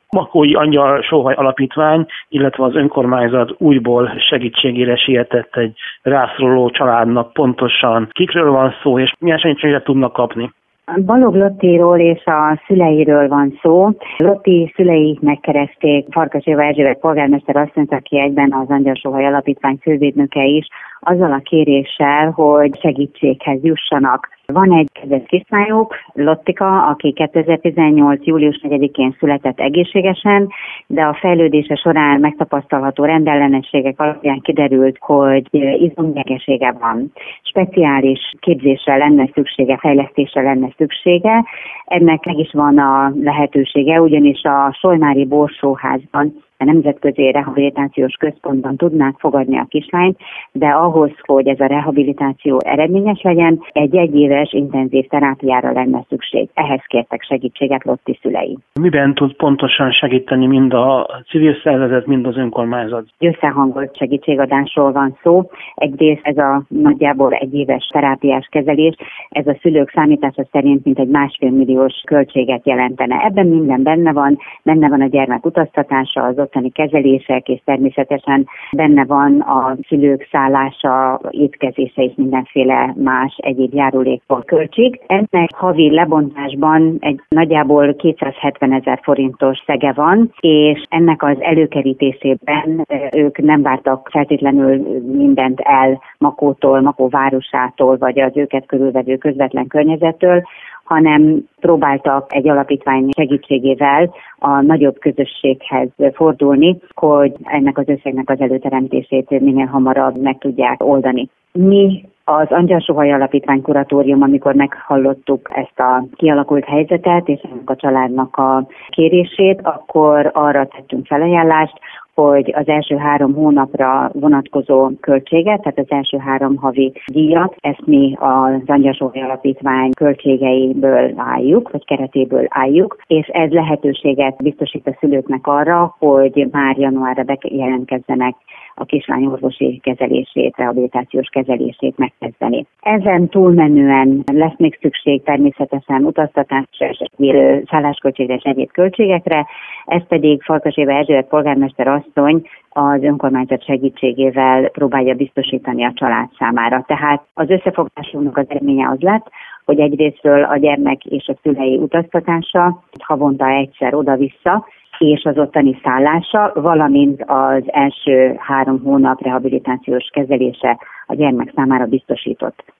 Makói Angyal Sóhaj Alapítvány, illetve az önkormányzat újból segítségére sietett egy rászoruló családnak. Pontosan kikről van szó, és milyen segítséget tudnak kapni? Balogh Lottiról és a szüleiről van szó. Lotti szülei megkeresték Farkas Éva Erzsébet polgármester asszonyt, aki egyben az Angyal Sóhaj Alapítvány fővédnöke is, azzal a kéréssel, hogy segítséghez jussanak. Van egy kedves kislányuk, Lottika, aki 2018. július 4-én született egészségesen, de a fejlődése során megtapasztalható rendellenességek alapján kiderült, hogy izomgyengesége van. Speciális képzésre lenne szüksége, fejlesztésre lenne szüksége. Ennek meg is van a lehetősége, ugyanis a Solymári Borsóházban, a Nemzetközi Rehabilitációs Központban tudnák fogadni a kislányt, de ahhoz, hogy ez a rehabilitáció eredményes legyen, egy egyéves intenzív terápiára lenne szükség. Ehhez kértek segítséget Lotti szülei. Miben tud pontosan segíteni mind a civil szervezet, mind az önkormányzat? Összehangolt segítségadásról van szó. Egyrészt ez a nagyjából egyéves terápiás kezelés, ez a szülők számítása szerint mintegy 1,5 milliós költséget jelentene. Ebben minden benne van a gyermek utaztatása, az ottani kezelések, és természetesen benne van a szülők szállása, étkezése és mindenféle más egyéb járulékból költség. Ennek havi lebontásban egy nagyjából 270 000 forintos szege van, és ennek az előkerítésében ők nem vártak feltétlenül mindent el Makótól, Makó városától, vagy az őket körülvevő közvetlen környezettől, hanem próbáltak egy alapítvány segítségével a nagyobb közösséghez fordulni, hogy ennek az összegnek az előteremtését minél hamarabb meg tudják oldani. Mi az Angyal Sóhaj Alapítvány kuratórium, amikor meghallottuk ezt a kialakult helyzetet és ennek a családnak a kérését, akkor arra tettünk felajánlást, hogy az első 3 hónapra vonatkozó költséget, tehát az első 3 havi díjat, ezt mi az Angyal Sóhaj Alapítvány költségeiből álljuk, vagy keretéből álljuk, és ez lehetőséget biztosít a szülőknek arra, hogy már januárra bejelentkezzenek a kislány orvosi kezelését, rehabilitációs kezelését megkezdeni. Ezen túlmenően lesz még szükség természetesen utaztatásra, szállásköltségre és egyéb költségekre, ez pedig Farkas Éva Erzsébet polgármester asszony az önkormányzat segítségével próbálja biztosítani a család számára. Tehát az összefogásunknak az eredménye az lett, hogy egyrésztről a gyermek és a szülei utaztatása havonta egyszer oda-vissza, és az ottani szállása, valamint az első 3 hónap rehabilitációs kezelése a gyermek számára biztosított.